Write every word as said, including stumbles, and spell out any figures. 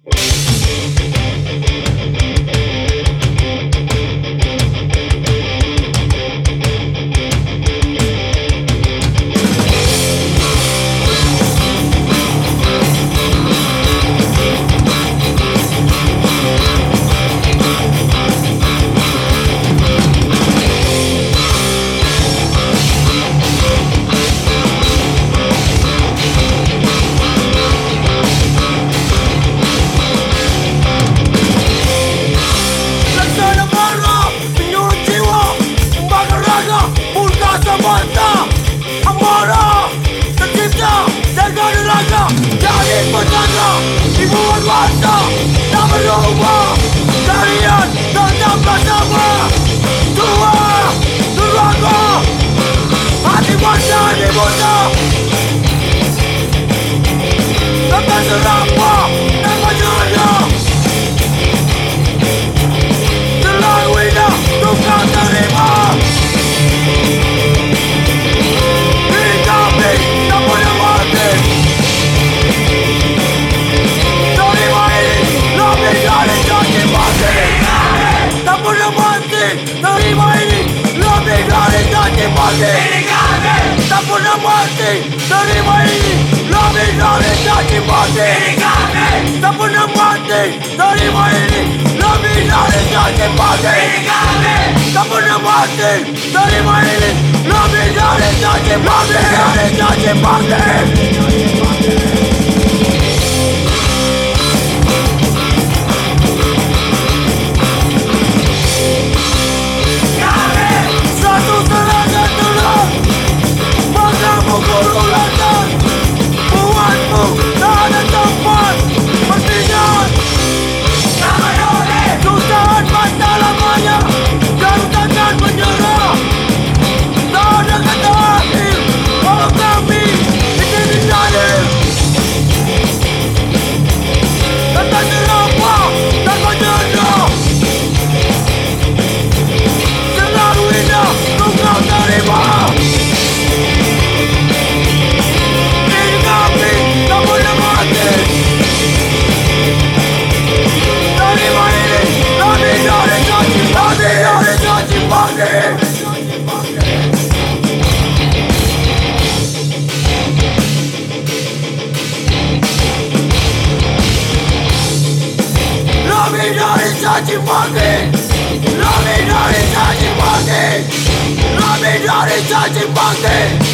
Dibuat mata tak berubah. Kalian tetap bersama. Tua, neraka, hati masa dibuta. Tanpa serapa, tanpa jaya. Selalu indah, tukar terima. Diri kami tak boleh mati. Tak pernah mati, terima ini. Lebih dari janji mati. Tak pernah mati, terima ini. Lebih dari janji mati. Tak pernah mati, terima ini. Lebih dari janji mati. Tak pernah mati, terima ini. Lebih dari janji mati. Dari janji mati. Janji mati, lebih dari janji mati, lebih dari janji mati.